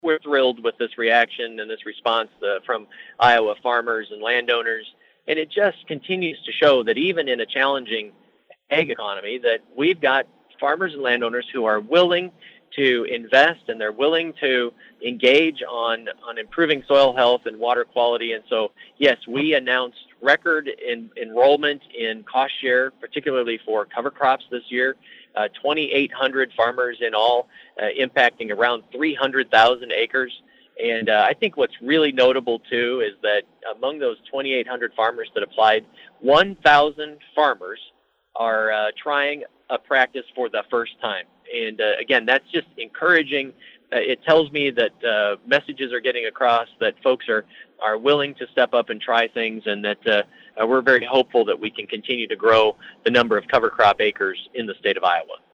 we're thrilled with this reaction and this response from Iowa farmers and landowners. And it just continues to show that even in a challenging ag economy, that we've got farmers and landowners who are willing to invest and they're willing to engage on improving soil health and water quality. And so, yes, we announced record enrollment in cost share, particularly for cover crops this year. 2,800 farmers in all, impacting around 300,000 acres. And I think what's really notable, too, is that among those 2,800 farmers that applied, 1,000 farmers are trying a practice for the first time. And again, that's just encouraging. It tells me that messages are getting across, that folks are willing to step up and try things, and that we're very hopeful that we can continue to grow the number of cover crop acres in the state of Iowa.